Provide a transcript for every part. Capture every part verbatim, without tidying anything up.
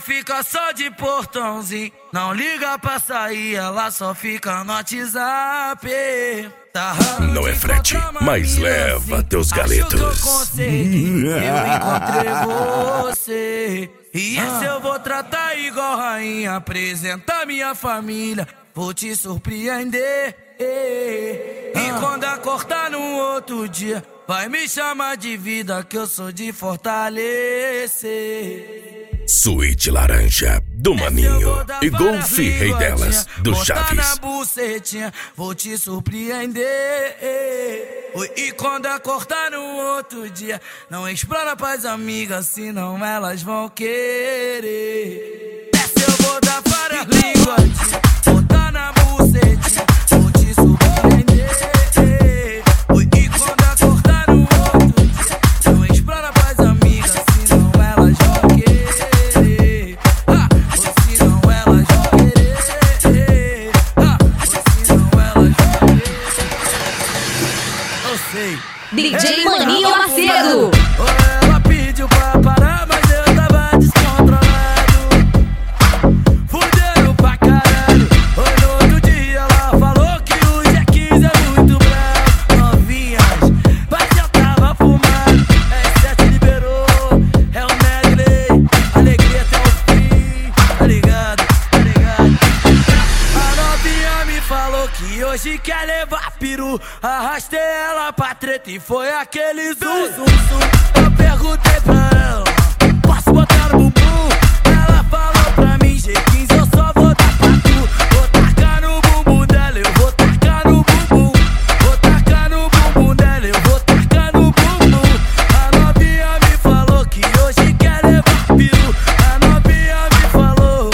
fica só de portãozinho. Não liga pra sair, ela só fica no WhatsApp. Tá não é frete, mas leva assim, teus galetos. Eu consegui, eu encontrei você. E esse eu vou tratar igual rainha. Apresentar minha família, vou te surpreender. E quando acordar no outro dia, vai me chamar de vida, que eu sou de fortalecer. Suíte laranja do Maninho e golfe rei delas do Chaves. Na bucetinha, vou te surpreender. E quando acordar no outro dia, não explora pras amigas, senão elas vão querer. Essa eu vou dar várias linguadinhas, botar na bucetinha, vou te surpreender. E quando acordar no outro dia, não explora pras amigas, senão elas vão querer. Ah, ou senão elas vão querer. Ah, ou senão elas vão querer. Eu sei. D J Maninho Macedo. Ela pediu pra parar, mas eu tava descontrolado. Fudendo pra caralho. Hoje no outro dia ela falou que o G quinze é muito bravo. Novinhas, mas eu tava fumado. R sete liberou, é o medley. Alegria até o fim, tá ligado, tá ligado. A novinha me falou que hoje quer levar peru. Arrastei ela pra treta e foi aquele zum, zum, zum. Eu perguntei pra ela, posso botar no bumbum? Ela falou pra mim, G quinze, eu só vou dar pra tu. Vou tacar no bumbum dela, eu vou tacar no bumbum. Vou tacar no bumbum dela, eu vou tacar no bumbum. A novinha me falou que hoje quer levar peru. A novinha me falou.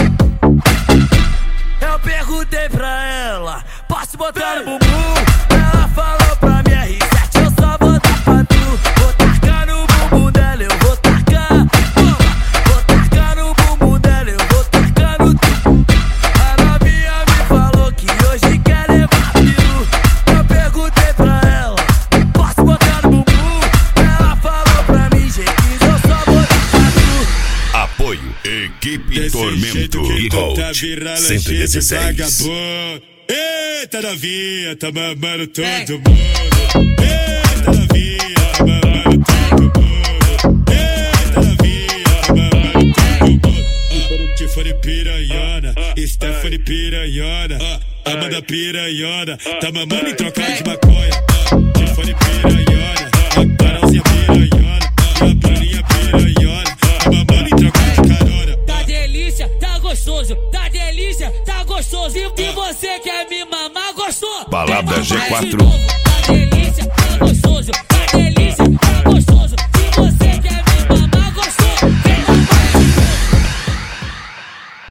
Eu perguntei pra ela, posso botar no bumbum? Ela falou pra mim, R sete, eu só vou dar pra tu. Vou tacar no bumbum dela, eu vou tacar. Vou tacar no bumbum dela, eu vou tacar no tu. A novinha me falou que hoje quer levar peru. Eu perguntei pra ela, posso botar no bumbum? Ela falou pra mim, G quinze, eu só vou dar pra tu. Apoio Equipe Tormento e Gold cento e dezesseis. Eita novinha, tá mamando todo mundo. Eita novinha, tá mamando todo mundo. Eita novinha, tá mamando todo mundo. Tiffany piranhona, Stephanie piranhona, Amanda piranhona, tá mamando em troca de maconha. Tiffany piranhona, a Carolzinha piranhona, a Bruninha piranhona, tá mamando em troca de carona. Tá delícia, tá gostoso, tá delícia, tá gostoso. E você quer me mamar, gostou? Balada G quatro